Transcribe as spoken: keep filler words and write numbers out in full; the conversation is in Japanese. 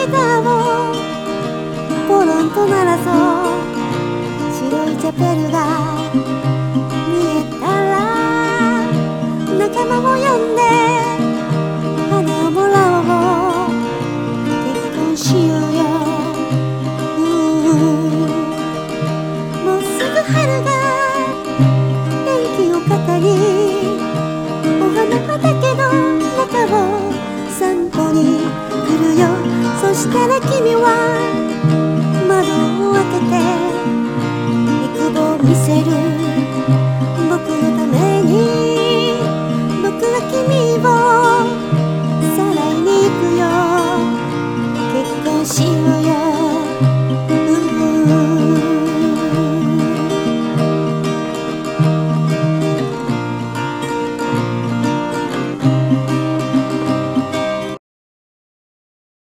ギターをポロンと鳴らそう。白いチャペルが見えたら仲間を呼んで花をもらおう。結婚しようよ。もうすぐ春が天気を語り、お花畑の中を散歩に来るよ。そしたら君は窓を開けて肉を見せる。